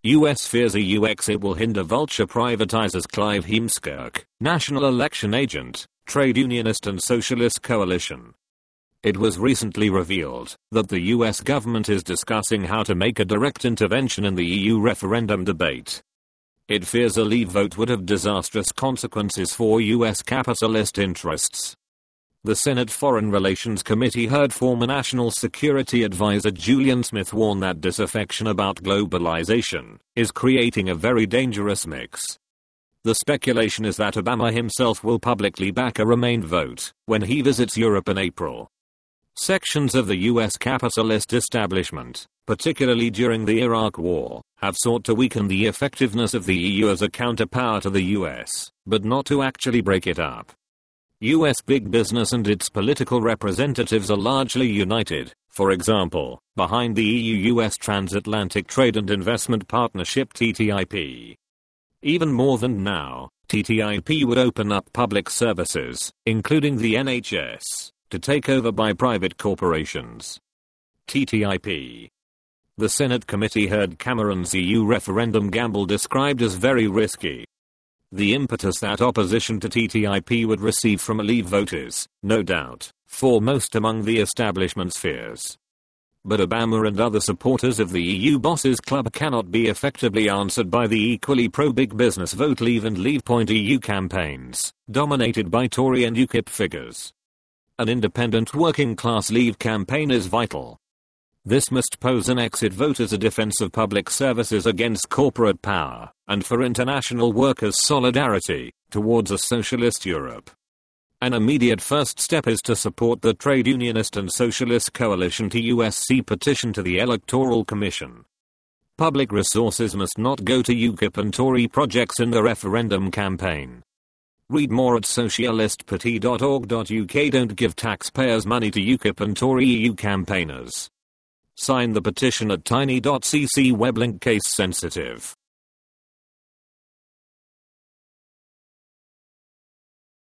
US fears EU exit will hinder vulture privatizers. Clive Heemskerk, National Election Agent, Trade Unionist and Socialist Coalition. It was recently revealed that the US government is discussing how to make a direct intervention in the EU referendum debate. It fears a leave vote would have disastrous consequences for US capitalist interests. The Senate Foreign Relations Committee heard former National Security Advisor Julian Smith warn that disaffection about globalization is creating a very dangerous mix. The speculation is that Obama himself will publicly back a Remain vote when he visits Europe in April. Sections of the US capitalist establishment, particularly during the Iraq War, have sought to weaken the effectiveness of the EU as a counterpower to the US, but not to actually break it up. US big business and its political representatives are largely united, for example, behind the EU-US Transatlantic Trade and Investment Partnership TTIP. Even more than now, TTIP would open up public services, including the NHS, to take over by private corporations. TTIP. The Senate committee heard Cameron's EU referendum gamble described as very risky. The impetus that opposition to TTIP would receive from a leave vote is, no doubt, foremost among the establishment's fears. But Obama and other supporters of the EU Bosses Club cannot be effectively answered by the equally pro-big business Vote Leave and Leave Point EU campaigns, dominated by Tory and UKIP figures. An independent working-class Leave campaign is vital. This must pose an exit vote as a defense of public services against corporate power, and for international workers' solidarity towards a socialist Europe. An immediate first step is to support the Trade Unionist and Socialist Coalition to USC petition to the Electoral Commission. Public resources must not go to UKIP and Tory projects in the referendum campaign. Read more at socialistparty.org.uk. Don't give taxpayers money to UKIP and Tory EU campaigners. Sign the petition at tiny.cc. Weblink case sensitive.